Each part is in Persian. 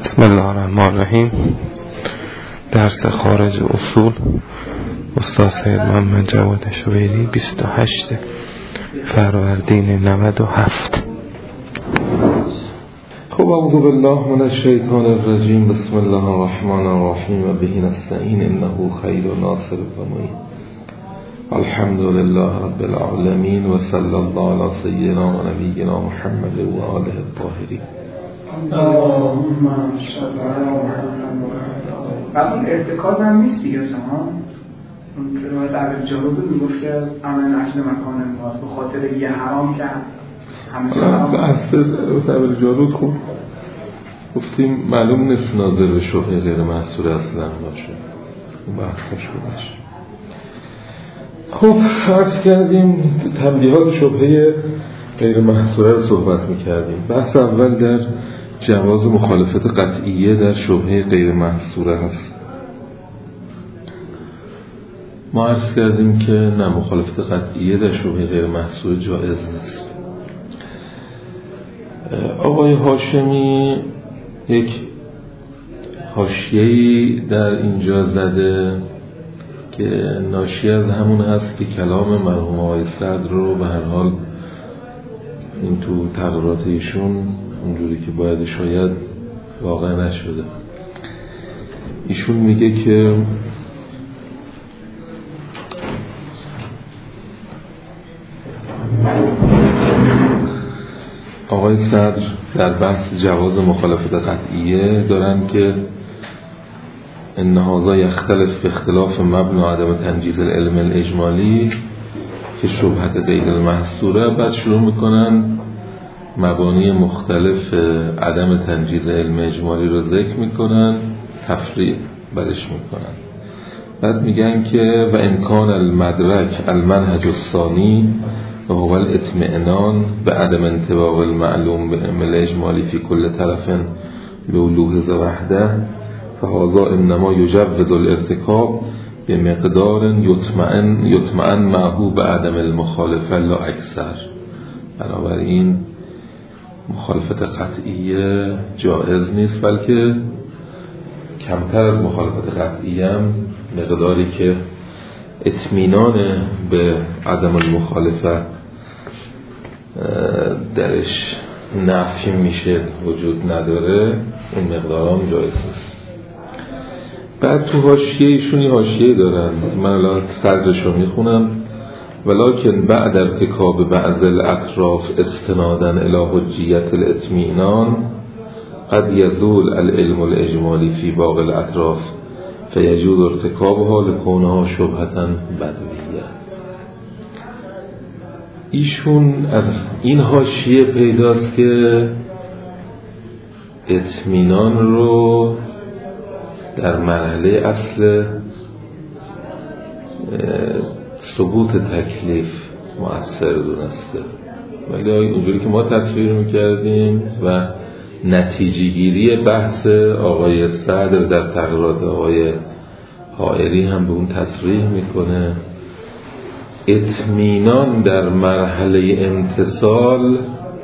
بسم الله الرحمن الرحیم. درس خارج اصول استاد سید محمد جواد شویری 28 فروردین 97. خب اعوذ بالله من الشیطان الرجیم. بسم الله الرحمن الرحیم و به نستعین انه خیر ناصر و معین. الحمد لله رب العالمین و صلی الله علی سیدنا و نبینا محمد و آله الطاهرین. اللهم صل علی محمد. بعد اون ارتکاز هم نیست دیگه شما. اون که روایت ابوالجارود میگفت که عمل عجل مکان الناس به خاطر یه حرام کرد. بحث ابوالجارود کن گفتیم معلوم نیست ناظر به شبهه غیر محصور اصلا باشه. اون بحثش بودش. خب فرض کردیم تنبیهات شبهه غیر محصوره رو صحبت میکردیم. بحث اول در جواز مخالفت قطعیه در شبهه غیر محصوره هست. ما عرض کردیم که نه، مخالفت قطعیه در شبهه غیر محصوره جایز نیست. آقای هاشمی یک حاشیه‌ای در اینجا زده که ناشی از همون هست که کلام مرحوم آقای صدر رو به هر حال این تو تقریرات ایشون اونجوری که باید شاید واقع نشده. ایشون میگه که آقای صدر در بحث جواز مخالفت قطعیه دارن که ان هذا یختلف به اختلاف مبنی عدم تنجیز العلم الاجمالی که شبهت غیر المحصوره. بعد شروع میکنن مبانی مختلف عدم تنجیز علم اجمالی رو ذکر میکنن، تفریع برش میکنن. بعد میگن که و امکان المدرک المنهج الثانی و هو الاطمئنان به عدم انطباق المعلوم به علم الاجمالی فی کل طرف لولوحظ وحده فهذا انما یجوز الارتکاب به مقدار یطمئن معه به عدم المخالفه لا اکثر. بنابراین مخالفت قطعیه جایز نیست، بلکه کمتر از مخالفت قطعیه هم مقداری که اطمینان به عدم المخالفه درش نفی میشه وجود نداره، اون مقدار هم جایز نیست. بعد تو حاشیه ایشون یه حاشیه دارن، من الان صدرشو میخونم. ولکن بعد ارتکاب بعض الاطراف استنادا الی حجیت الاطمینان قد یزول العلم الاجمالی فی باقی الاطراف فیجوز ارتکابها لکونها شبهتا بدویه. ایشون از این حاشیه پیداست که اطمینان رو در مرحله اصل ثبوت تکلیف مؤثر دونسته، ولی اونجوری که ما تصویر میکردیم و نتیجه گیری بحث آقای صدر در تقریرات آقای حائری هم به اون تصریح میکنه. اطمینان در مرحله امتصال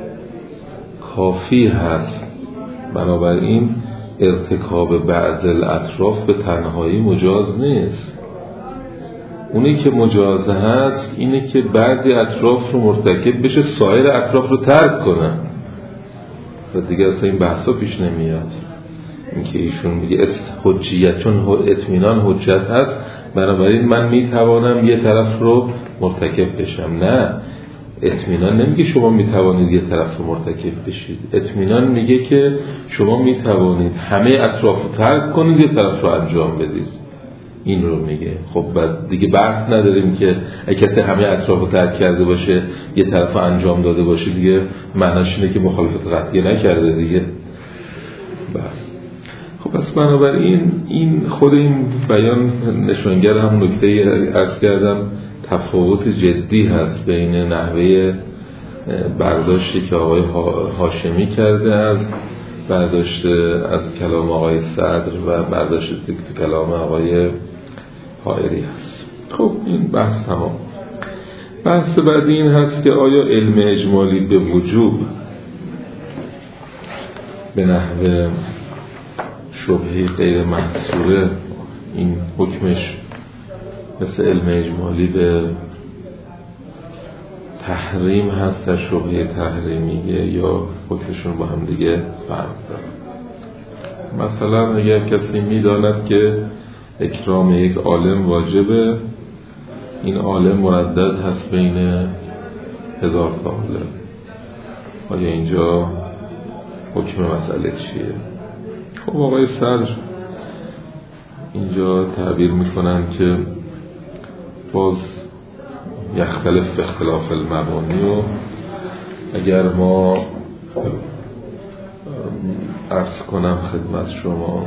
کافی هست، بنابراین ارتکاب بعض الاطراف به تنهایی مجاز نیست. اونی که مجاز هست اینه که بعضی اطراف رو مرتکب بشه، سایر اطراف رو ترک کنه و دیگه اصلا این بحثا پیش نمیاد. این که ایشون میگه حجیت، چون اطمینان حجت هست بنابراین من میتوانم یه طرف رو مرتکب بشم. نه، اطمینان نمیگه شما میتوانید یه طرف رو مرتکب بشید. اطمینان میگه که شما میتوانید همه اطراف رو ترک کنید، یه طرف رو انجام بدید. این رو میگه. خب بعد دیگه بحث نداریم که اگه کسی همه اطراف رو ترک کرده باشه یه طرف رو انجام داده باشه، دیگه معناش اینه که مخالفت قطعی نکرده دیگه. بس خب پس بنابراین این خود این بیان نشانگر هم نکته عرض کردم تفاوت جدی هست بین نحوه برداشتی که آقای هاشمی کرده از برداشت از کلام آقای صدر و برداشت کلام آقای حائری هست. خب این بحث تمام. بحث بعدی این هست که آیا علم اجمالی به وجوب به نحو شبهه غیر محصوره این حکمش مثل علم اجمالی به تحریم هست در شبهه تحریمیه یا حکمشون با هم دیگه فرق داره. مثلا اگر کسی میداند که اکرام یک عالم واجبه، این عالم مردد هست بین 1000 تا عالم، آیا اینجا حکم مسئله چیه؟ خب آقای صدر اینجا تعبیر میکنن که باز یختلف اختلاف المبانی و اگر ما عرض کنم خدمت شما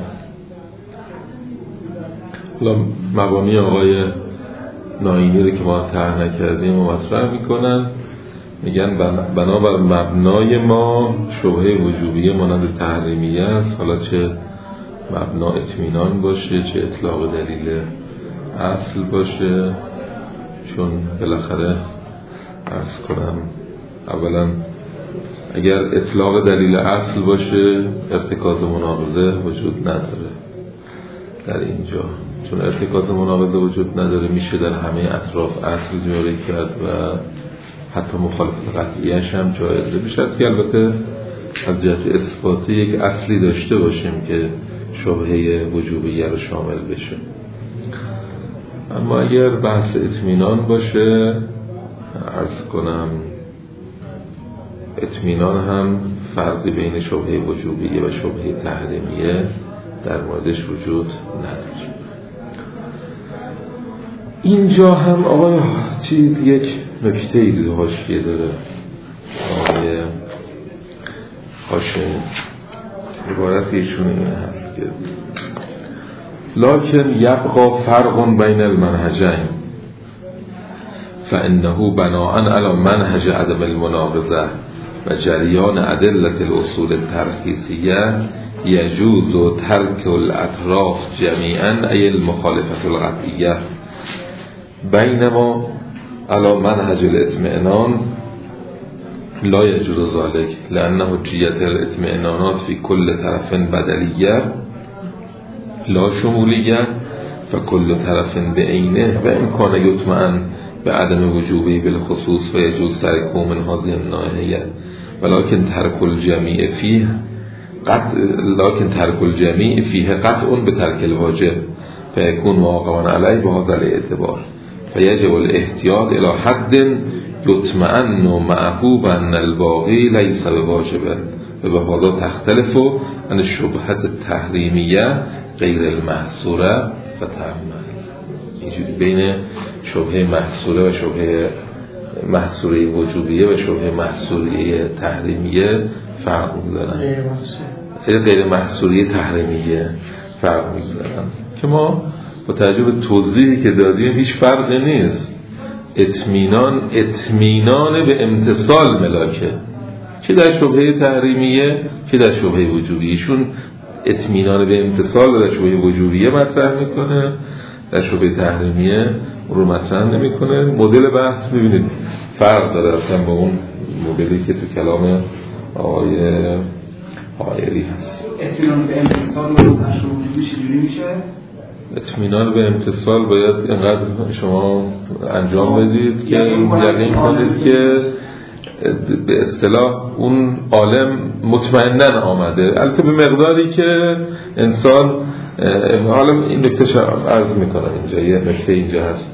مبانی آقای ناینی رو که ما طرح نکردیم و مطرح میکنن، میگن بنابر مبنای ما شبهه وجوبیه مانند تحریمیه است، حالا چه مبنا اطمینان باشه چه اطلاق دلیل اصل باشه، چون بالاخره عرض کنم اولا اگر اطلاق دلیل اصل باشه ارتکاز مناقضه وجود نداره در اینجا، چون ارتکاز مناقضه وجود نداره میشه در همه اطراف اصل جاری کرد و حتی مخالفت قطعیش هم جایزه بشد که البته از جهت اثباتی یک اصلی داشته باشیم که شبهه وجوبیه رو شامل بشه. اما اگر بحث اطمینان باشه عرض کنم اطمینان هم فرقی بین شبهه وجوبیه و شبهه تحریمیه در موردش وجود نداره. اینجا هم آقای چیز یک نکته ای حاشیه داره، آقای حاشیه عبارت ایشون این هست که لکن یبقى فرق بین المنهجین فانه بناء علی منهج عدم المناقضه و جریان ادله الاصول الترخیصیه یجوز ترک الاطراف جمیعا ای المخالفه القطعیه بینما علی منهج الاطمئنان لا یجوز ذلك لأن حجیت الاطمئنانات فی کل طرف بدلیه لا شمولیه فکل طرف بعینه و امکان یطمئن به عدم وجوبه بالخصوص و یجوز ترک من هذه الناحیه ولكن ترک الجمیع فیه قطع به ترک الواجب فیکون واقعا علیه به هذا الاعتبار فیجب الاحتیاط الى حد یطمئن معه بأن الباقی لیس بواجب و به هذا تختلف عن الشبهة التحریمیه غیر المحصوره و تعمل. اینجوری بین شبهه محصوره و شبهه محصوره وجوبیه و شبهه محصوره تحریمیه فرق می‌ذارن. غیر محصوره تحریمیه فرق می‌ذارن که ما با توجه به توضیحی که دادیم هیچ فرقی نیست. اطمینان به امتصال ملاکه چه در شبهه تحریمیه چه در شبهه وجوبیشون اطمینان به امتصال در شبهه وجوبیه مطرح میکنه، در شبهه تحریمیه رو مطرح نمیکنه. مدل بحث ببینید فرق داره اصلا با اون مدلی که تو کلام آقای حائری هست. اطمینان به امتصال رو در شبهه وجوبی چجوری میشه؟ اطمینان به امتصال باید اینقدر شما انجام بدید که یقین کنید که به اصطلاح اون عالم مطمئنن آمده، البته به مقداری که انسان حالا این نکته عرض میکنم اینجا یه نکته اینجا هست،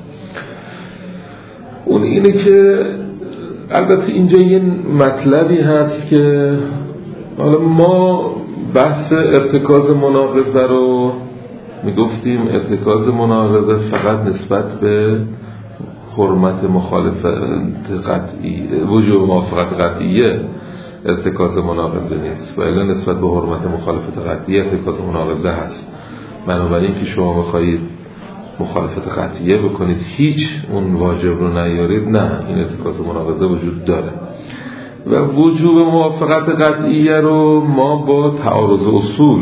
اون اینه که البته اینجا یه مطلبی هست که حالا ما بحث ارتکاز مناقضه رو میگفتیم ارتکاز مناقضه فقط نسبت به حرمت مخالفت قطعی وجوب موافقت قطعیه ارتکاز مناقضه نیست و الا نسبت به حرمت مخالفت قطعی ارتکاز مناقضه هست. بنابراین که شما بخواید مخالفت قطعیه بکنید هیچ اون واجب رو نیارید، نه، این ارتکاز مناقضه وجود داره و وجوب موافقت قطعیه رو ما با تعارض اصول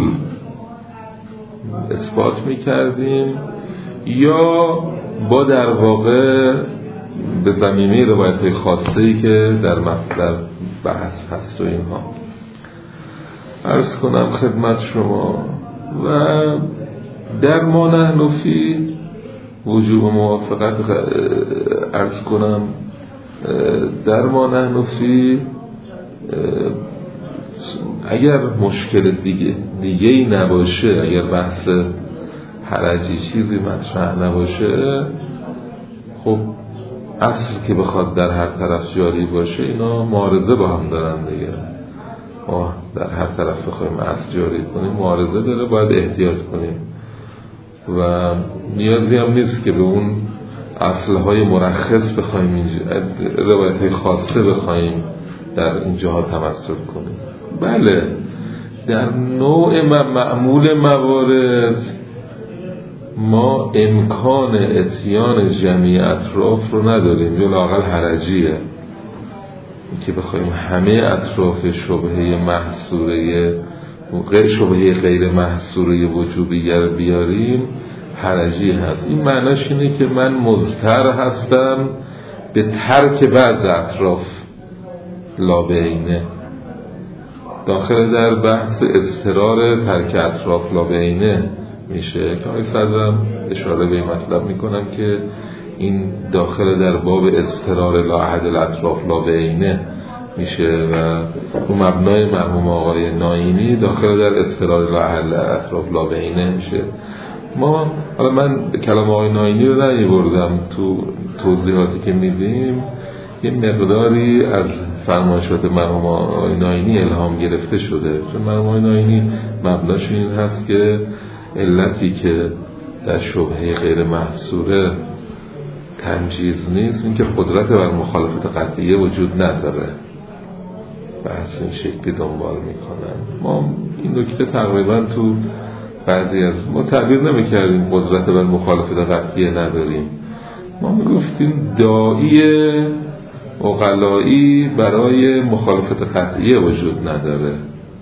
اثبات میکردیم یا با در واقع به زمینه روایت خاصه‌ای که در مصدر بحث هست و اینها. عرض کنم خدمت شما و در ما نحن فی وجوب موافقت عرض کنم، در ما نحن فی اگر مشکل دیگه‌ای نباشه، اگر بحث حرجی چیزی مطرح نباشه، خب اصل که بخواد در هر طرف جاری باشه اینا معارضه با هم دارن دیگه. ما در هر طرف بخوایم اصل جاری کنیم معارضه داره، باید احتیاط کنیم و نیازی هم نیست که به اون اصلهای مرخص بخوایم اینجا روایت‌های خاصه بخوایم در اینجاها تمثل کنیم. بله در نوع معمول موارد ما امکان اتیان جمعی اطراف رو نداریم، یا لااقل حرجیه که بخوایم همه اطراف شبهه محصوره شبهه غیر محصوره وجوبی رو بیاریم، حرجی هست. این معناش اینه که من مضطر هستم به ترک بعض اطراف لابعینه. داخل در بحث اضطرار ترک اطراف لابعینه میشه که آقای صدرم اشاره به این مطلب میکنم که این داخل در باب اضطرار لا احد الاطراف لابعینه میشه و رو مبنای مرحوم آقای ناینی داخل در اضطرار لا احد الاطراف لابعینه میشه. ما حالا من کلام آقای ناینی رو نمیبردم تو توضیحاتی که میدیم، یه مقداری از فرمایشات مرحوم آقای ناینی الهام گرفته شده، چون مرحوم آقای ناینی مبناش این هست که علتی که در شبهه غیر محصوره تمجیز نیست این که قدرت بر مخالفت قطعیه وجود نداره، بحث این شکلی دنبال میکنن. ما این نکته تقریبا تو بعضی از ما تعبیر نمیکردیم قدرت بر مخالفت قطعیه نداریم، ما میگفتیم داعی عقلایی برای مخالفت قطعیه وجود نداره،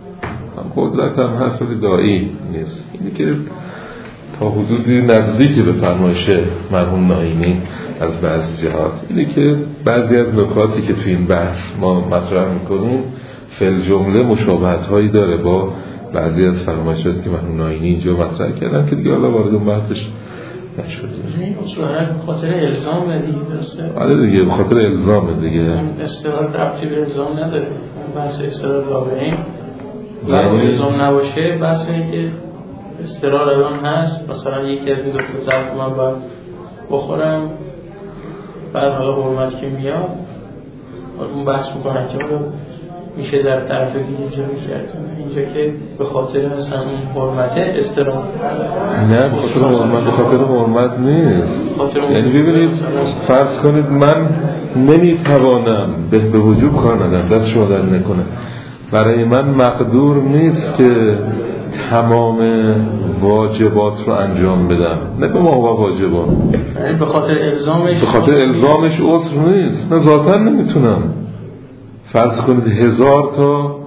قدرت هم هست ولی داعی نیست. اینی که تا حدودی نزدیکی به فرمایش مرحوم ناینی از بعضی جهات، اینی که بعضی از نکاتی که تو این بحث ما مطرح میکنیم فل جمله مشابهت هایی داره با بعضی از فرمایشاتی که مرحوم ناینی اینجا مطرح کردن که دیگه حالا وارد اون بحثش نشدیم. این اصولا به خاطر الزام دیگه درسته؟ آره دیگه به خاطر الزام دیگه. استقرار ربطی به الزام نداره. اون بحث استقرار لابعین یعنی الزام نباشه، بحث اینه که استقرار الان هست، مثلا یکی از این دو تا ظرف من باید بخورم، بعد حالا حرمت که میاد اون بحث میکنن که حالا میشه در طرف دیگه جایی کرد. اینجا که به خاطر مثلا اون حرمته استقرار نه، به خاطر حرمت نیست. یعنی ببینید فرض کنید من نمیتوانم به وجوب کار ندارم، دست شما در نکنه، برای من مقدور نیست که تمام واجبات رو انجام بدم، نه به ما واجبات، به خاطر الزامش عذر نیست. من ذاتاً نمیتونم. فرض کنید 1000 تا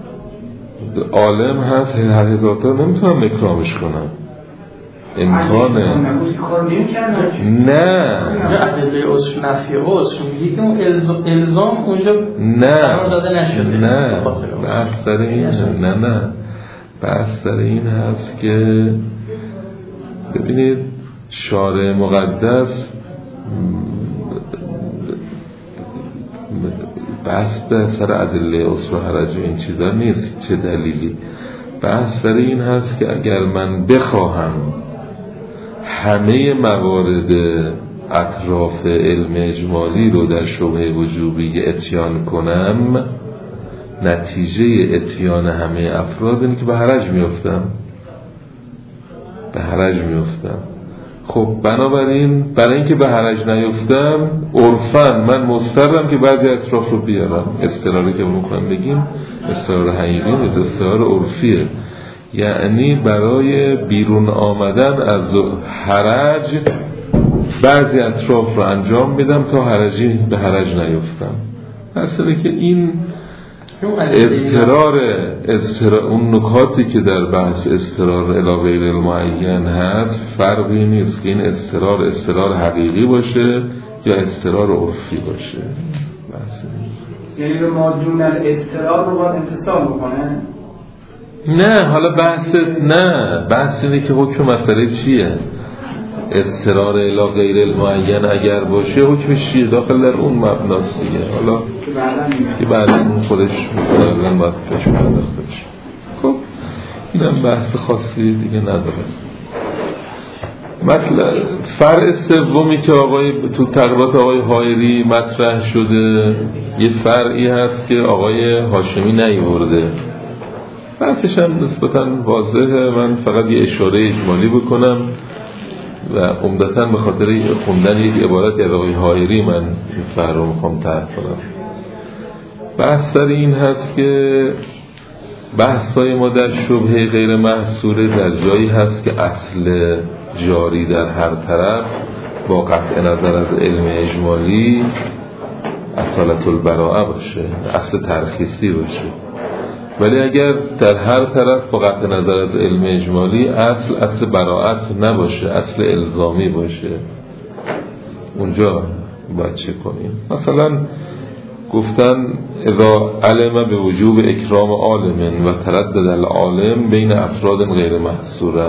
عالم هست، هر 1000 تا نمیتونم اکرامش کنم، امکانه نه ادله عذر نفی عذر میگه که اون الزام اونجا قرار داده نشده. نه بحث در این نه بحث در این هست که ببینید شارع مقدس بحث در سر ادله عذر و حرج این چیزا نیست. چه دلیلی؟ بحث در این هست که اگر من بخواهم همه موارد اطراف علم اجمالی رو در شبهه وجوبی اتیان کنم، نتیجه اتیان همه افراد اینه که به حرج میفتم. خب بنابراین برای اینکه به حرج نیفتم عرفاً من مضطرم که بعضی اطراف رو بیارم. استقراری که میکنم بگیم استقرار حقیقی نیست، استقرار عرفیه، یعنی برای بیرون آمدن از حرج بعضی اطراف رو انجام میدم تا به حرج نیفتم. اصلا که این اضطرار اون نکاتی که در بحث اضطرار الی غیر المعین هست فرقی نیست که این اضطرار حقیقی باشه یا اضطرار عرفی باشه. یعنی به ما دون الاضطرار رو باید امتصال بکنه؟ نه حالا بحث اینه که حکم مسئله چیه؟ اضطرار الی غیر المعین اگر باشه حکمش چیه؟ داخل در اون مبناست دیگه. حالا که بعدا اون خودش مثلا باید پیش پرداخته بشه. خب اینم بحث خاصی دیگه نداره. مطلب فرع سومی که تو تقریبات آقای حائری مطرح شده یه فرعی هست که آقای هاشمی نیورده. بحثش هم نسبتاً واضحه. من فقط یه اشاره اجمالی بکنم و عمدتاً به خاطر خوندن یک عبارت از آقای حائری من این فرع رو میخوام طرح کنم. بحث سر این هست که بحثای ما در شبهه غیر محصوره در جایی هست که اصل جاری در هر طرف با قطع نظر از علم اجمالی اصالت البراءه باشه، اصل ترخیصی باشه. ولی اگر در هر طرف با قطع نظر از علم اجمالی اصل براءت نباشه، اصل الزامی باشه، اونجا باید چه کنیم؟ مثلا گفتن اذا علم به وجوب اکرام عالم و تردد العالم بین افراد غیر محصوره.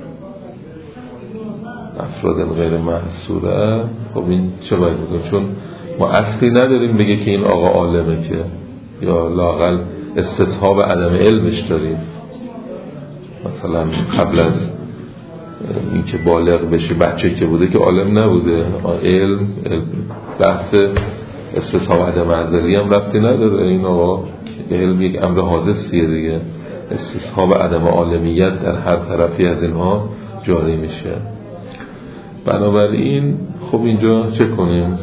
افراد غیر محصوره خب این چه باید بکنیم؟ چون ما اصلی نداریم بگه که این آقا عالمه که، یا لااقل استصحاب عدم علمش داریم. مثلا قبل از این که بالغ بشه بچه که بوده که عالم نبوده، علم بحث استصحاب عدم ازلی هم ربطی نداره. این آقا علم یک امر حادثیه دیگه، استصحاب عدم عالمیت در هر طرفی از اینها جاری میشه. بنابراین خب اینجا چه کنیم؟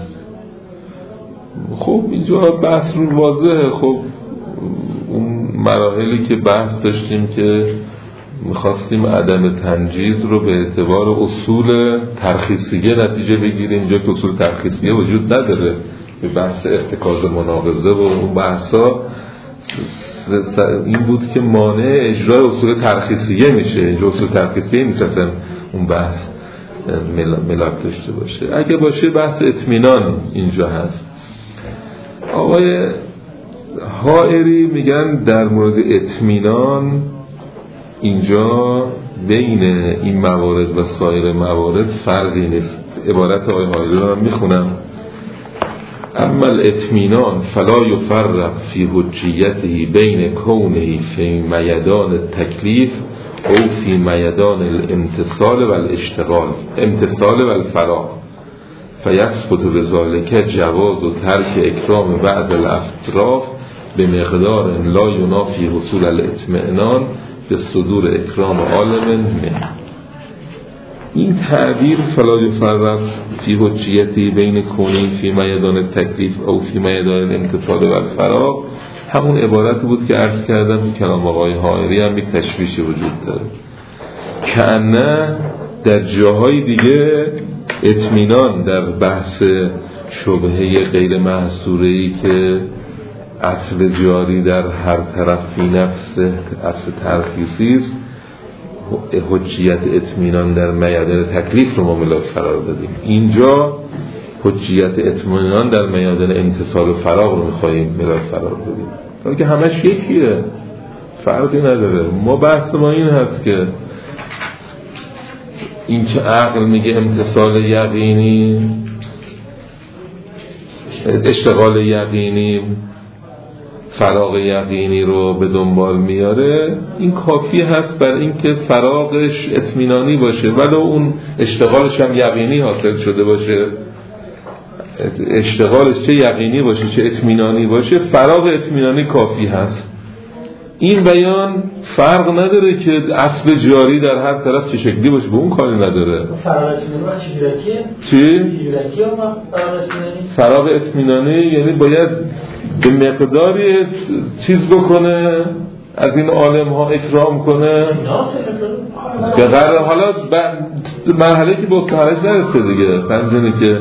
خب اینجا بحث رو واضحه. خب اون مراحلی که بحث داشتیم که میخواستیم عدم تنجیز رو به اعتبار اصول ترخیصیه نتیجه بگیریم، اینجا که اصول ترخیصیه وجود نداره. به بحث ارتکاز مناقضه و اون بحثا این بود که مانع اجرای اصول ترخیصیه میشه. اینجا اصول ترخیصیه نیست اون بحث ملاک داشته باشه. اگه باشه بحث اطمینان اینجا هست. آقای حائری میگن در مورد اطمینان اینجا بین این موارد و سایر موارد فرقی نیست. عبارت آقای حائری رو من میخونم: اما الاطمینان فلا یفرق فی حجیته بین کونه فی میدان التکلیف او فی میدان الامتصال و الاشتغال امتصال و الفراغ فیثبت بذلك جواز و ترک اکرام بعض الاطراف به مقدار لا ینافی حصول الاطمئنان به صدور اکرام عالم منه. این تعبیر فلا یفرق فی حجیتی بین کونی فی میدان التکلیف او فی میدان الامتصال و الفراغ همون عبارت بود که عرض کردم که کلام آقای حائری هم یک تشویشی وجود داره که نه در جاهای دیگه اطمینان در بحث شبهه غیر محصوره‌ای که اصل جاری در هر طرفی نفس اصل ترخیصی است، حجیت اطمینان در میدان تکلیف رو ما ملاک قرار دادیم. اینجا حجیت اطمینان در میدان امتصال و فراغ رو می‌خوایم ملاک قرار بدیم، چون که همش یکیه، فرقی نداره. ما بحث ما این هست که این که عقل میگه امتصال یقینی، اشتغال یقینی، فراغ یقینی رو به دنبال میاره، این کافی هست برای اینکه فراغش اطمینانی باشه ولو اون اشتغالش هم یقینی حاصل شده باشه. اشتغالش چه یقینی باشه چه اطمینانی باشه، فراغ اطمینانی کافی هست. این بیان فرق نداره که اصل جاری در هر طرف چه شکلی باشه، به اون کاری نداره. فراغ اطمینانی چی؟ چی؟ فراغ اطمینانی یعنی باید به مقداری چیز بکنه، از این عالم ها اکرام کنه به قرار حالا مرحله که به استحالش نرسه دیگه. پنجنی که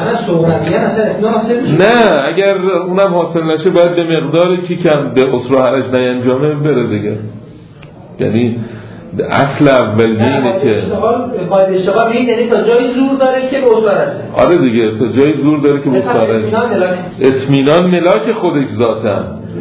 نه اگر اونم حاصل نشه باید به مقداری که کم به اصل و حرج نینجامه بره دیگه. یعنی اصل اولیه اینه که باید اشتغال این یعنی تا جایی زور داره که به اصل رسه. آره دیگه تا جایی زور داره که به اصل رسه. اطمینان ملاک خودش ذاتن،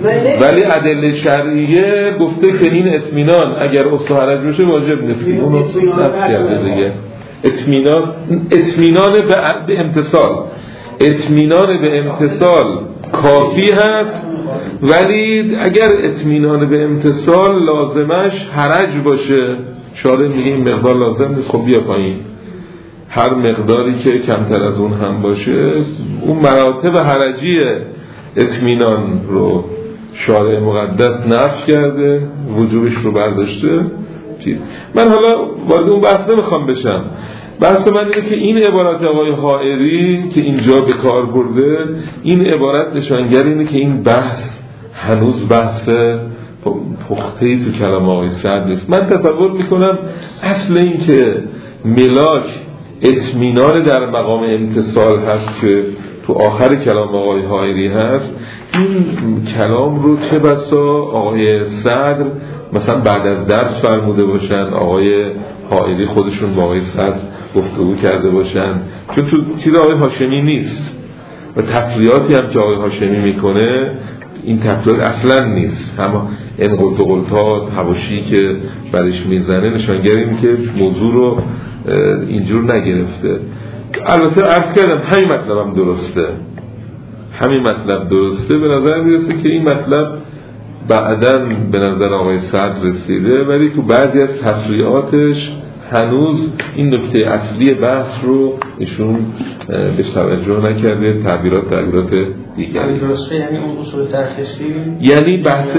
ولی ادله شرعیه گفته که این اطمینان اگر اصل و حرج بشه واجب نیست. اون نفس کرده دیگه. اطمینان به امتصال، اطمینان به امتصال کافی هست، ولی اگر اطمینان به امتصال لازمش حرج باشه، شارع میگه این مقدار لازم نیست، خب بیا پایین، هر مقداری که کمتر از اون هم باشه، اون مراتب حرجی اطمینان رو شارع مقدس نفی کرده، وجوبش رو برداشته. من حالا وارد اون بحث نمیخوام بشم. بحث من اینه که این عبارت آقای حائری که اینجا به کار برده، این عبارت نشانگر اینه که این بحث هنوز بحث پخته‌ای تو کلام آقای سعد نیست. من تصور میکنم اصل این که ملاک اطمینان در مقام امتصال هست که تو آخر کلام آقای حائری هست، این کلام رو چه بسا آقای صدر مثلا بعد از درس فرموده باشن، آقای حائری خودشون با آقای صدر گفتگو کرده باشن، چون تو چیز آقای هاشمی نیست و تفریاتی هم که آقای هاشمی میکنه این تفریات اصلا نیست، اما این قلت‌ها حواشی که برش میزنه نشانگر اینه که موضوع رو اینجور نگرفته. البته عرض کردم همین مطلب هم درسته، همین مطلب درسته. به نظر میرسه که این مطلب بعداً به نظر آقای صدر رسیده، ولی تو بعضی از تفریعاتش هنوز این نکته اصلی بحث رو ایشون به توجه نکرده، تعبیرات دیگری درسته. یعنی اون اصول ترخیصی، یعنی بحث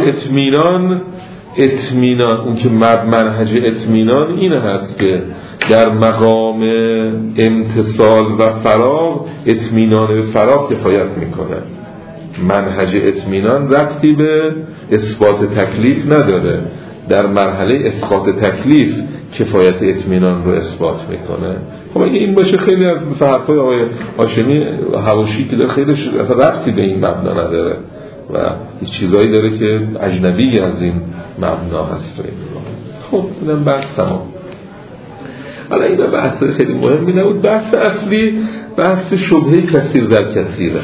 اطمینان اون که منهج اطمینان این هست که در مقام امتصال و فراغ اطمینان به فراغ کفایت میکنه. منهج اطمینان ربطی به اثبات تکلیف نداره، در مرحله اسقاط تکلیف کفایت اطمینان رو اثبات میکنه. خب اگه این باشه خیلی از مثلا حرفای آقای هاشمی حواشی که خیلی اصلا ربطی به این مبنا نداره و هیچ چیزایی داره که اجنبی از این مبنا هست. خب اینم بحث تمام. حالا این بحث خیلی مهمی نبود. بحث اصلی بحث شبهه کثیر در کثیره.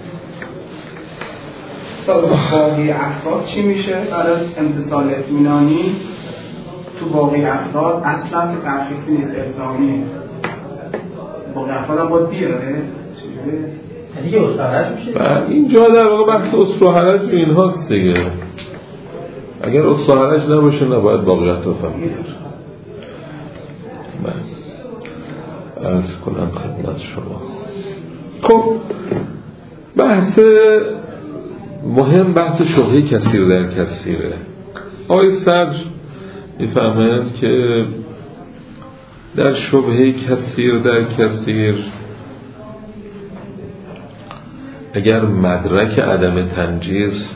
باقی افراد چی میشه؟ برای امتصال اطمینانی تو باقی افراد اصلا که ترخیصی نیست، الزامیه. باقی افراد هم باید بیاره دیگه اصل و حرج میشه. اینجا در واقع بحث اصل و حرج و این هاست دیگه. اگر اصل و حرج نباشه نباید باقیت رو فهمید. عرض کنم خدمت شما. خب بحث مهم بحث شبهه کثیر در کثیره. آقای صدر میفهمند که در شبهه کثیر در کثیر اگر مدرک عدم تنجیز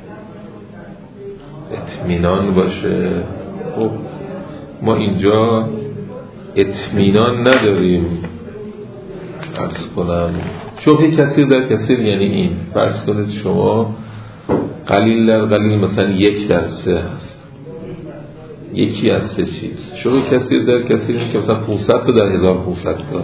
اطمینان باشه، خب ما اینجا اطمینان نداریم. عرض کنم شبهه کثیر در کثیر یعنی این، فرض کنید شما قلیل در قلیل مثلا 1 در 3 هست، یکی از 3 چیز. شبهه کثیر در کثیر این که مثلا 500 تا در 1500 تا.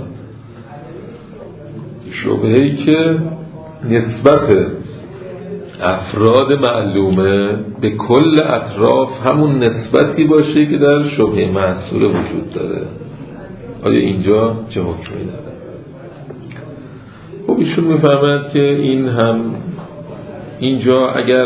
شبهه‌ای که نسبت افراد معلومه به کل اطراف همون نسبتی باشه که در شبهه محصوره وجود داره. آیا اینجا چه حکمی داره؟ خب ایشون میفهمد که این هم اینجا اگر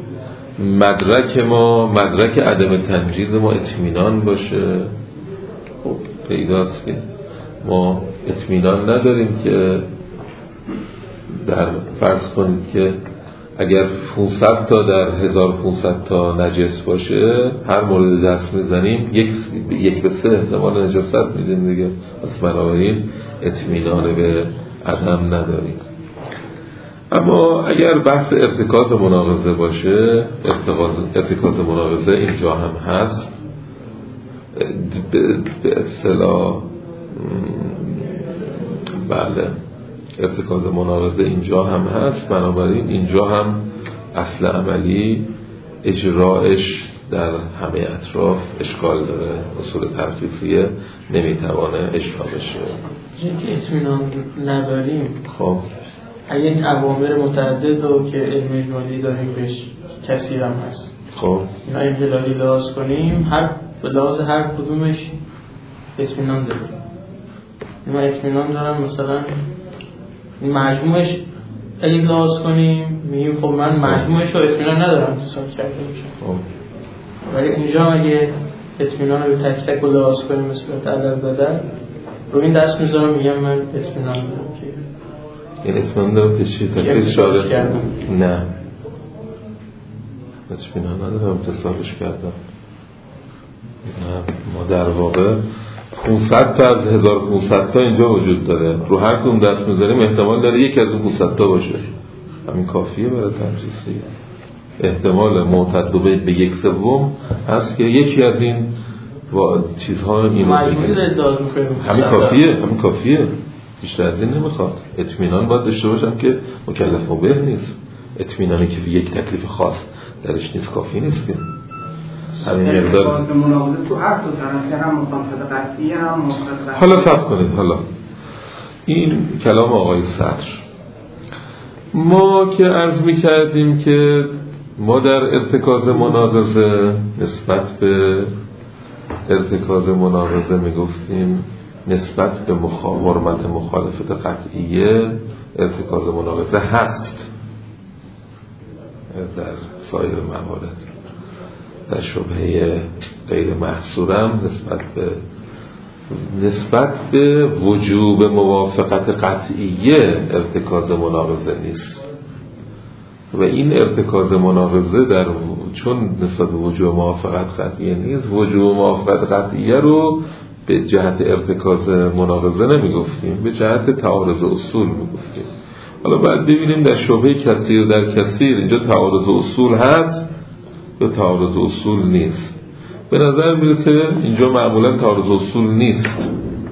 مدرک عدم تنجیز ما اطمینان باشه، خب پیداست که ما اطمینان نداریم که در فرض کنید که اگر 500 تا در 1500 تا نجس باشه، هر مورد دست میزنیم 1 به 3 احتمال نجاست میدیم دیگه. پس بنابراین اطمینان به عدم نداریم. اما اگر بحث ارتکاز مناقضه باشه، ارتکاز مناقضه اینجا هم هست، به اصطلاح بله ارتکاز مناقضه اینجا هم هست، بنابراین اینجا هم اصل عملی اجرایش در همه اطراف اشکال داره. اصول ترخیصیه نمیتوانه اجرا بشه. چون که اطمینان نداریم، خب اگه این اوامر متعدد رو که علم اجمالی داریم بهش کثیر هم هست، خب اینا اجلالی لحاظ کنیم، به لحاظ هر کدومش اطمینان داریم. اینا اطمینان دارم مثلا مجموعش اگه لحاظ کنیم میگیم خب من مجموعش رو اطمینان ندارم اتصال کرده باشم، ولی اونجا اگه اطمینان رو به تک تک رو لحاظ کنیم مثل عدد بدل رو این دست میذارم میگم من اطمینان دارم که این اطمینان دارم که چی تکلیف شده؟ نه اطمینان ندارم اتصالش کردم. نه ما در واقع 500 تا از 1500 تا اینجا وجود داره، رو هر کدوم دست میذاریم احتمال داره یکی از اون 500 تا باشه، همین کافیه برای تجسیس. احتمال معتد به 1/3 هست که یکی از این چیزها این همین کافیه بیشتر از این نمیخواد. اطمینان باید داشته باشم که مکلف مباح نیست، اطمینانی که یک تکلیف خاص درش نیست کافی نیست که همین مقدار مناقضه تو هر دو طرف هم مخالفت قطعی هم مخالفت. حالا فهم کنید، حالا این کلام آقای صدر. ما که عرض می‌کردیم که ما در ارتکاز مناقضه نسبت به ارتکاز مناقضه میگفتیم نسبت به حرمت مخالفت قطعیه ارتکاز مناقضه هست در سایر موارد. در شبهه غیر محصورم نسبت به وجوب موافقت قطعیه ارتکاز مناقضه نیست و این ارتکاز مناقضه چون نسبت به وجوب موافقت قطعیه نیست، وجوب موافقت قطعیه رو به جهت ارتکاز مناقضه نمیگفتیم، به جهت تعارض اصول میگفتیم. حالا باید ببینیم در شبهه کثیر در کثیر اینجا تعارض اصول هست یا تعارض اصول نیست. به نظر میرسه اینجا معمولا تعارض اصول نیست،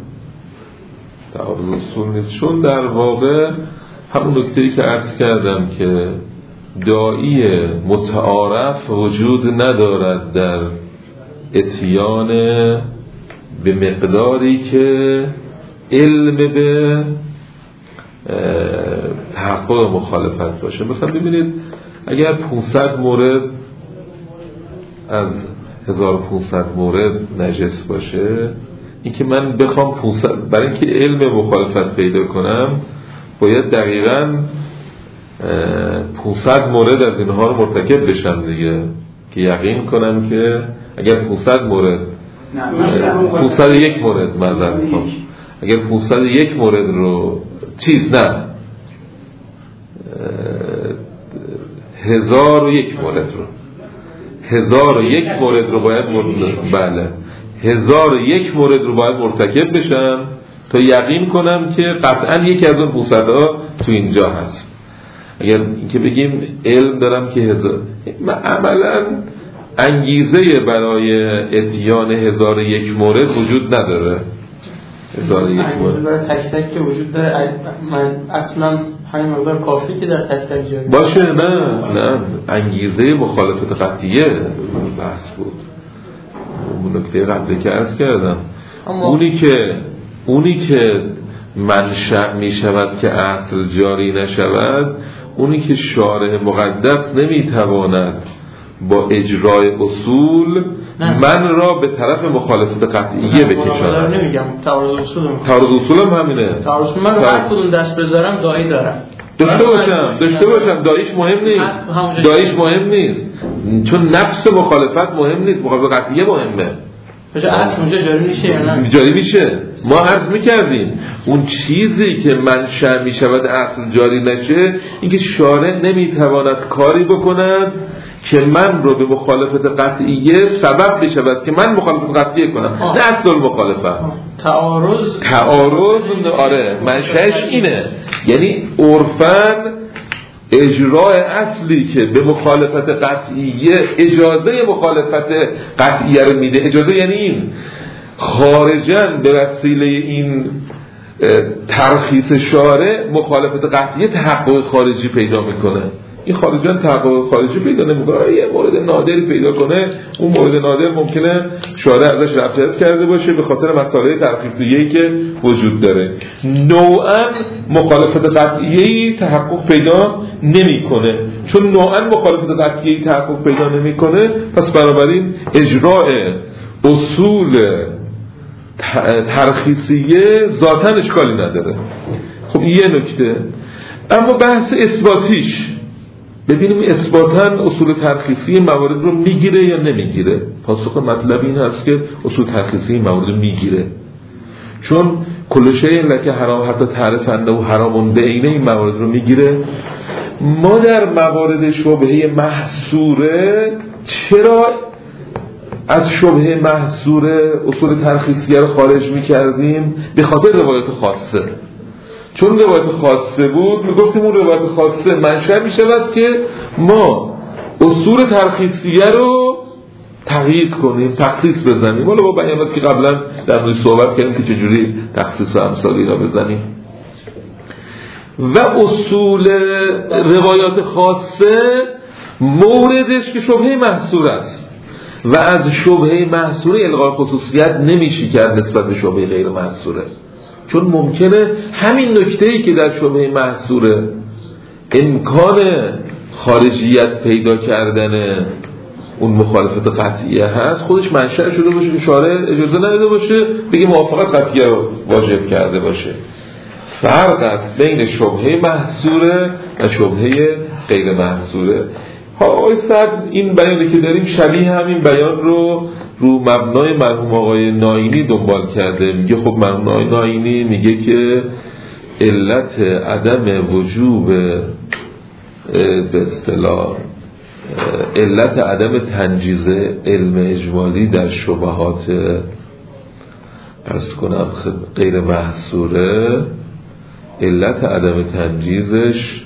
چون در واقع همون نکته‌ای که عرض کردم که داعی متعارف وجود ندارد در اتیان به مقداری که علم به تحقق مخالفت باشه. مثلا ببینید اگر 500 مورد از 1500 مورد نجس باشه، این که من بخوام 500 برای اینکه علم مخالفت پیدا کنم باید دقیقاً 500 مورد از اینها رو مرتکب بشم دیگه، که یقین کنم که اگر 500 مورد 501 مورد معذرت میخوام، اگر 501 مورد رو 1001 مورد رو باید 1001 مورد رو باید مرتکب بشم تا یقین کنم که قطعا یکی از اون 500 ها تو اینجا هست. اگر اینکه بگیم علم دارم که عملا انگیزه برای اتیان 1001 مورد وجود نداره. 1001 مورد برای تک تک که وجود داره، من اصلا همین مقدار کافی که در تک تک جاری باشه. نه انگیزه مخالفت قطعیه بحث بود، اون نکته قبلی که عرض کردم. اونی که منشأ می شود که اصل جاری نشود، اونی که شارع مقدس نمی تواند با اجرای اصول من را به طرف مخالفت قطعیه بکشاند. نمیگم تعارض اصول هم همینه. تعارض من رو هر کدوم دست بذارم دایی دارم داشته باشم داییش مهم نیست چون نفس مخالفت مهم نیست، مخالفت قطعیه مهمه. اصل اونجا جاری میشه یا نه؟ جاری میشه. ما عرض میکردیم اون چیزی که منشأ میشود اصل جاری نشه، اینکه شارع نمیتواند کاری بکند که من رو به مخالفت قطعیه سبب بشود که من مخالفت قطعیه کنم، نه اصل المخالفت. تعارض آره منشأش اینه، یعنی عرفاً اجرای اصلی که به مخالفت قطعیه اجازه مخالفت قطعیه رو میده. اجازه یعنی این خارجاً به وسیله این ترخیص شارع مخالفت قطعیه تحقق خارجی پیدا میکنه. این خارجان تحقق خارجی پیدا نمیکنه، یه مورد نادری پیدا کنه، اون مورد نادر ممکنه شارع ازش رفع کرده باشه به خاطر مسائل ترخیصیه‌ای که وجود داره. نوعاً مخالفت قطعیه‌ای تحقق پیدا نمیکنه. چون نوعاً مخالفت قطعیه‌ای تحقق پیدا نمیکنه، پس بنابراین اجراء اصول ترخیصیه ذاتاً اشکالی نداره. خب این یه نکته. اما بحث اثباتیش، ببینیم اثباتاً اصول ترخیصی موارد رو میگیره یا نمیگیره. پاسخ مطلب این هست که اصول ترخیصی موارد رو میگیره، چون کل شیء لک حرام حتی تعرف انه حرام بعینه این موارد رو میگیره. ما در موارد شبهه محصوره چرا از شبهه محصوره اصول ترخیصیه رو خارج میکردیم؟ به خاطر روایت خاصه. چون روایت خاصه بود میگفتیم اون روایت خاصه منشأ میشود که ما اصول ترخیصیه رو تغییر کنیم، تخصیص بزنیم. حالا با بیان است که قبلا در مورد صحبت کردیم که چجوری تخصیص و امثال اینا بزنیم. و اصول روایات خاصه موردش که شبهه محصور است و از شبهه محصوره الغای خصوصیت نمیشه کرد نسبت به شبهه غیر محصوره، چون ممکنه همین نکته‌ای که در شبهه محصوره امکان خارجیت پیدا کردن اون مخالفت قطعیه هست خودش منشأ شده باشه که شارع اجازه نداده باشه بگه موافقت قطعیه رو واجب کرده باشه. فرق است بین شبهه محصوره و شبهه غیر محصوره. آقای صدر این بیانی که داریم شبیه همین بیان رو مبنای مرحوم آقای ناینی دنبال کرده. میگه خب مرحوم آقای ناینی میگه که علت عدم وجوب به اصطلاح علت عدم تنجیز علم اجمالی در شبهات عرض کنم غیر محصوره، علت عدم تنجیزش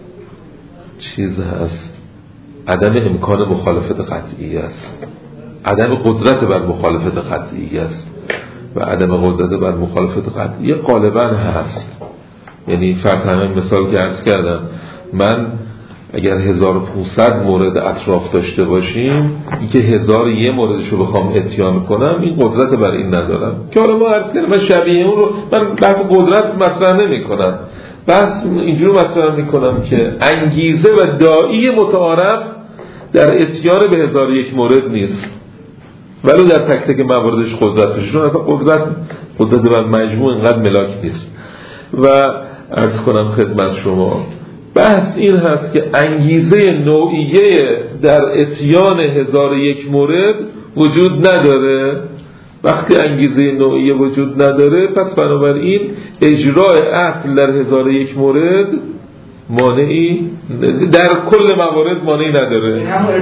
چیز هست، عدم امکان مخالفت قطعی است، عدم قدرت بر مخالفت قطعی است و عدم قدرت بر مخالفت قطعی غالبا هست. یعنی فرض همین مثال که عرض کردم، من اگر 1500 مورد اطراف داشته باشیم، این که 1001 موردش رو بخوام اتیان کنم این قدرت بر این ندارم که حالا ما عرض کردم من شبیه اون رو من بحث قدرت مطرح نمی کنم، بس اینجور مطرح می کنم که انگیزه و داعی متعارف در اتیان به 1001 مورد نیست، ولو در تک تک مواردش قدرت بشه، چون اصلا قدرت بر مجموع اینقدر ملاک نیست. و عرض کنم خدمت شما بحث این هست که انگیزه نوعیه در اتیان 1001 مورد وجود نداره. وقتی انگیزه نوعیه وجود نداره پس بنابراین اجراء اصل در 1001 مورد مانعی در کل موارد مانعی نداره.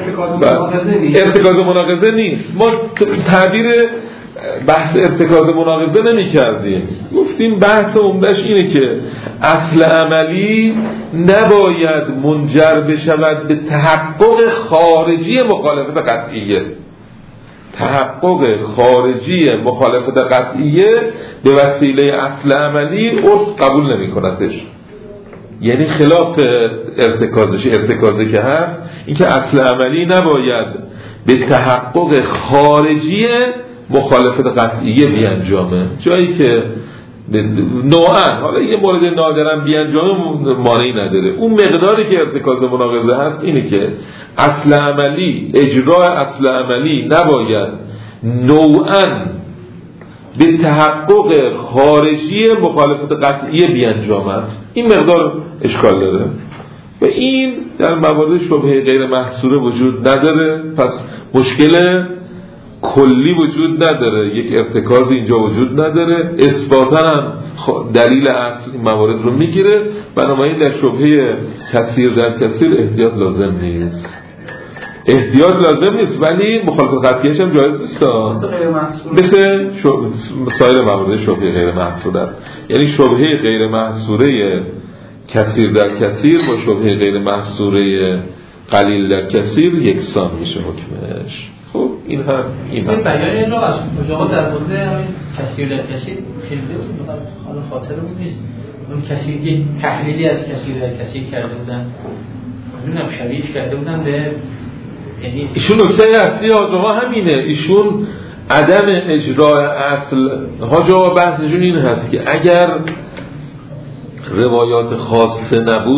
ارتکاز مناقضه نیست. ما تعبیر بحث ارتکاز مناقضه نمی کردیم، گفتیم بحث عمدش اینه که اصل عملی نباید منجر بشود به تحقق خارجی مخالفت قطعیه. تحقق خارجی مخالفت قطعیه به وسیله اصل عملی عرف قبول نمی کندش. یعنی خلاف ارتکازی که هست این که اصل عملی نباید به تحقق خارجی مخالفت قطعیه بیانجامه، جایی که نوعاً حالا یه مورد نادرا بیانجامه مانعی نداره. اون مقداری که ارتکاز مناقضه هست اینه که اصل عملی، اجراء اصل عملی نباید نوعاً به تحقق خارجی مخالفت قطعیه بیانجامد. این مقدار اشکال داره و این در موارد شبهه غیر محصوره وجود نداره. پس مشکل کلی وجود نداره، یک ارتکاز اینجا وجود نداره، اثباتاً هم دلیل اصل این موارد رو میگیره. بنابراین در شبهه کثیر در کثیر احتیاط لازم نیست. ولی مخالفت قطعیش هم جایز نیست مثل سایر موارد شبهه غیر محصوره. یعنی شبهه غیر محصوره کثیر در کثیر با شبهه غیر محصوره قلیل در کثیر یکسان میشه حکمش. خب این بیان این رو از کجا در مورد همین کثیر در کثیر خیلی حالا خاطرمون نیست. اون کثیر یک تحلیلی از کثیر در کثیر کرده بودن نمیدونم شبیهش کرده بودن به یعنی ایشون نکته اصلی آقا همینه، ایشون عدم اجرای اصل حاجا بحثشون این هست که اگر روایات خاصه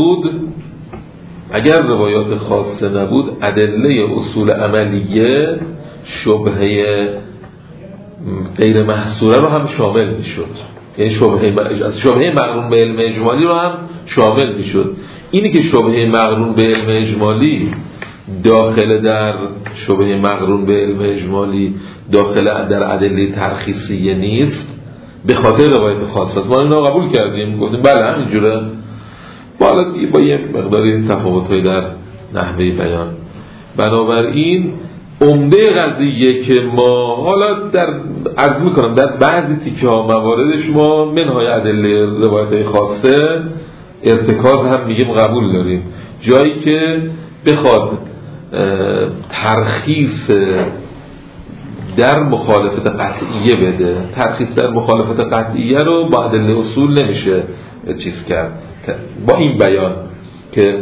نبود ادله اصول عملیه شبهه غیر محصوره رو هم شامل میشد، یعنی شبهه مقرون به علم اجمالی رو هم شامل میشد. اینی که شبهه مقرون به علم اجمالی داخل در شبهه مقرون به علم اجمالی داخل در ادله ترخیصیه نیست به خاطر روایت خاصه است. ما اینو قبول کردیم، گفتیم بله همینجوره، با یه مقداری تفاوت‌هایی در نحوه بیان. بنابراین عمده قضیه که ما حالا عرض میکنم در بعضی تیکه ها مواردش ما منهای ادله روایت خاصه ارتکاز هم میگیم قبول داریم، جایی که بخواد ترخیص در مخالفت قطعیه بده، ترخیص در مخالفت قطعیه رو با ادله اصول نمیشه چیز کرد. با این بیان که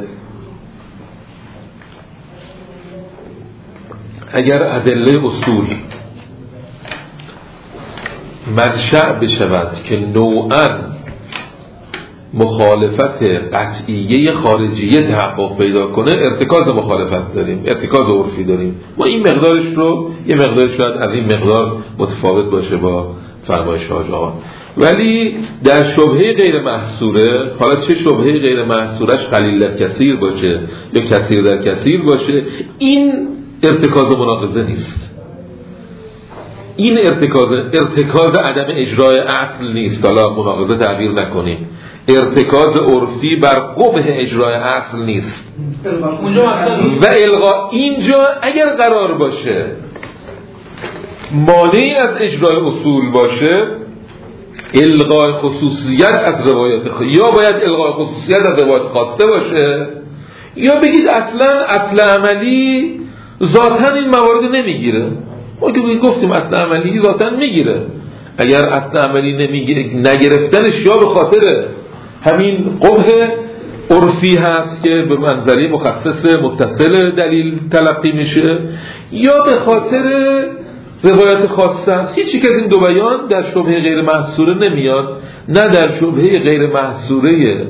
اگر ادله اصول منشأ بشود که نوعاً مخالفت قطعیه خارجیه تحقق پیدا کنه، ارتکاز مخالفت داریم، ارتکاز عرفی داریم. ما این مقدارش رو یه مقدار شاید از این مقدار متفاوت باشه با فرمایش آقا، ولی در شبهه غیر محصوره، حالا چه شبهه غیر محصورش قلیل در کثیر باشه یا کثیر در کثیر باشه، این ارتکاز مناقضه نیست، این ارتکاز عدم اجرای اصل نیست. حالا مناقضه تعبیر نکنیم، ارتکاز عرفی بر قبح اجرای اصل نیست. و الغا اینجا اگر قرار باشه مانعی از اجرای اصول باشه، الغای خصوصیت از روایات یا باید الغای خصوصیت از روایات خاصه باشه، یا بگید اصل عملی ذاتاً این موارد نمیگیره. ما که گفتیم اصل عملی ذاتاً میگیره، اگر اصل عملی نگرفتنش یا به خاطر همین قبح عرفی هست که به منزله مخصص متصل دلیل تلقی میشه، یا به خاطر روایت خاصه است. هیچی که از این دو بیان در شبهه غیر محصوره نمیاد، نه در شبهه غیر محصوره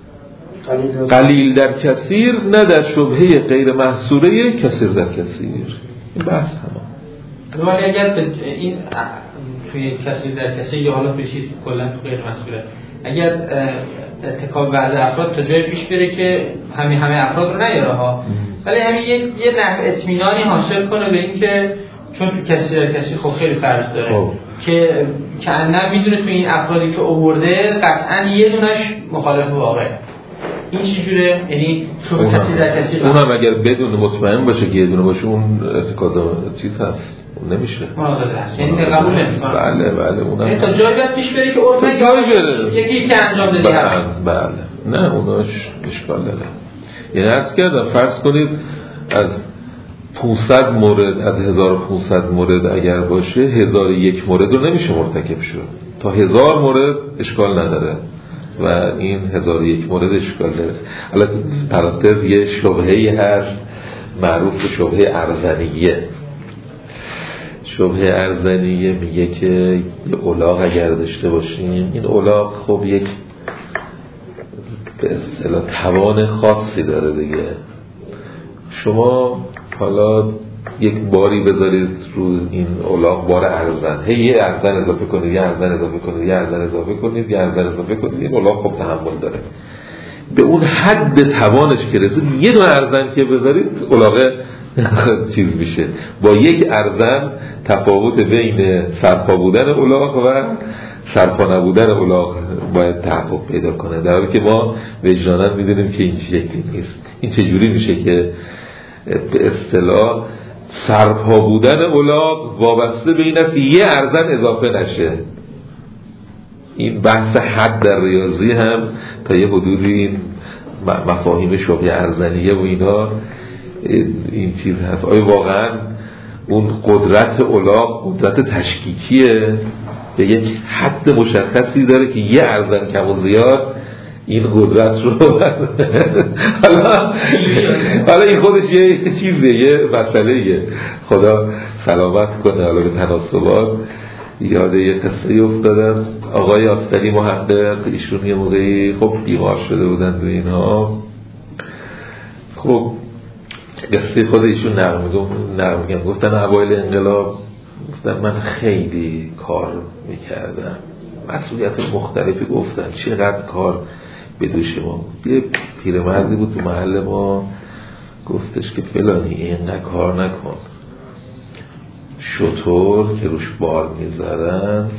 قلیل در کثیر، نه در شبهه غیر محصوره کثیر در کثیر. این بحث همه. ولی اگر این توی کثیر در کثیر یا حالا بشید کلا تو غیر محصوره، اگر ارتکاب بعض افراد تا جای پیش بره که همه افراد رو نیاره ها، ولی همین یه نحو اطمینانی حاصل کنه به این که چون تو کسی خب خیلی فرق داره که کأنه میدونه تو این افرادی که آورده قطعا یه دونش مخالف واقعه. این چجوره؟ یعنی چون کسی در کسی اونم اگر بدون مطمئن باشه که یه دونه باشه، اون ارتکاز چیز هست، اون نمیشه مناقضه هست، یعنی قبول نمیکنه. بله اونم یعنی تا جایی باید پیش بره که عرف یکی که انجام دادی هست. بله نه اوناش اشکال داره. یعنی عرض کردم فرض کنید از 500 مورد از 1500 مورد اگر باشه 1001 مورد رو نمیشه مرتکب شد، تا 1000 مورد اشکال نداره و این 1001 مورد اشکال داره. البته پرانتز یه شبهه‌ای هست معروف به شبهه ارزنیه. شبهه ارزنیه میگه که یه الاغ اگر داشته باشیم، این الاغ خب یک به اصطلاح توان خاصی داره دیگه. شما حالا یک باری بذارید رو این الاغ، بار ارزن، یه ارزن اضافه کنید، یه ارزن اضافه کنید، یه ارزن اضافه کنید، یه ارزن اضافه کنید، این الاغ خب تحمل داره. به اون حد توانش که رسید یه دو ارزن که بذارید الاغ چیز میشه. با یک ارزن تفاوت بین سرپا بودن الاغ و سرپا نبودن الاغ باید تحقق پیدا کنه، در حالی که ما وجداناً میدونیم که این شکلی نیست. این چجوری میشه که به اصطلاح سرپا بودن الاغ وابسته به این است که یه ارزن اضافه نشه؟ این بحث حد در ریاضی هم تا یه حدودی این مفاهیم شبیه ارزنیه و اینا این چیز هست. آیا واقعا اون قدرت الاغ قدرت تشکیکیه؟ به یک حد مشخصی داره که یه ارزن کم و زیاد این قدرت رو حالا این خودش یه چیزه، یه مسئله. خدا سلامت کنه. حالا به تناسبات یاد یه قصه افتادم. آقای آستری محقق، ایشون یه موقعی خب بیمار شده بودن و اینها. خب قصه خود ایشون نقل گفتن اوایل انقلاب گفتن من خیلی کار میکردم، مسئولیت مختلفی گفتن، چقدر کار به دوش ما. یه پیرمردی بود تو محل ما گفتش که فلانی اینقدر کار نکن، شطور که روش بار میذارن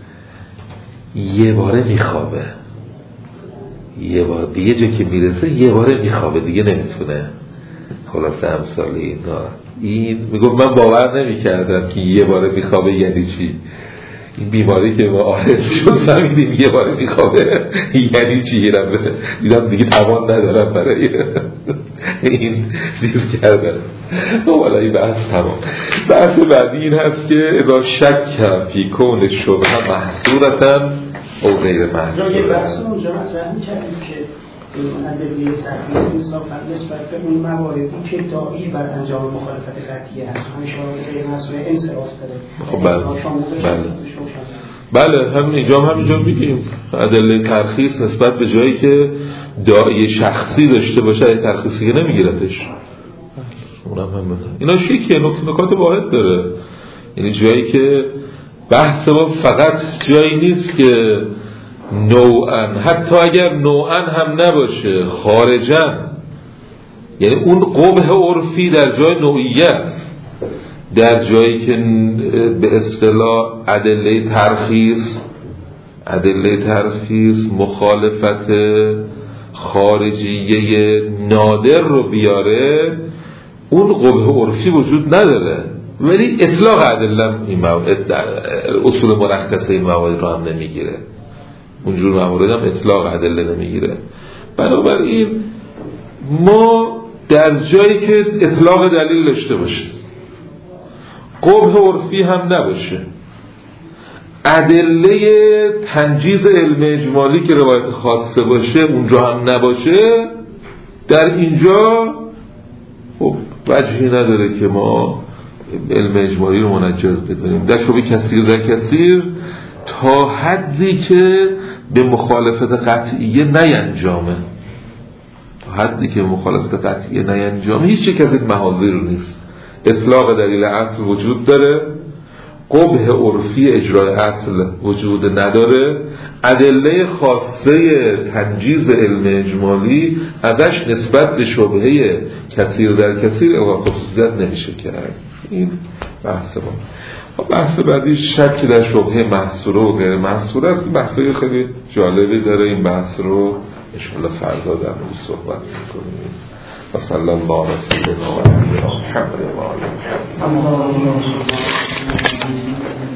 یه باره میخوابه، یه بار دیگه جا که میرسه یه باره میخوابه دیگه نمیتونه. خلاصه امثال این میگفت من باور نمیکردم که یه باره میخوابه یعنی چی. این بیماری که ما آرز شد فهمیدیم یه باره میخوابه یعنی چی. دیدم دیگه توان ندارم برای این دیر کردن. حالا این بحث تمام. بحث بعدی این هست که اذا شک فی کون شبهه محصورتن او غیر محصورتن. یه بحث اونجا مطرح می‌کردیم که ادله تحقیق انصافا نسبت به اون مواردی که داعی بر انجام مخالفت قطعی هست، همین شواهد غیر مسئول انصراف داره. بله همینجا میگیم ادله ترخیص نسبت به جایی که داعی شخصی داشته باشه ادله ترخیصی که نمیگیرتش. اونم هم اینا شیکه، نکات واحد داره. یعنی جایی که بحث ما فقط جایی نیست که نوعاً، حتی اگر نوعاً هم نباشه خارجاً، یعنی اون قبح عرفی در جای نوعیه است، در جایی که به اصطلاح ادله ترخیص مخالفت خارجیه نادر رو بیاره، اون قبح عرفی وجود نداره. ولی اطلاق ادله این اصول مرخصه این موارد رو هم نمیگیره، اونجور موارد هم اطلاق ادله نمیگیره. بنابراین ما در جایی که اطلاق دلیل داشته باشه، قبح عرفی هم نباشه، ادله تنجیز علم اجمالی که روایت خاصه باشه اونجا هم نباشه، در اینجا خب وجهی نداره که ما علم اجمالی رو منجز بدونیم. در شبه کثیر تا حدی که به مخالفت قطعیه نینجامه، هیچ یک از این محاذیر نیست. اطلاق دلیل اصل وجود داره، قبح عرفی اجرای اصل وجود نداره، ادله خاصه تنجیز علم اجمالی ازش نسبت به شبهه کثیر در کثیر خصوصیت نمیشه کرد. این بحث ما. بحث بعدی شک در شبهه محصوره و غیر محصوره است. بحثی خیلی جالبی داره. این بحث رو انشاءالله فردا در مورد صحبت می‌کنیم. و صلی الله علی سیدنا محمد و آله محمد.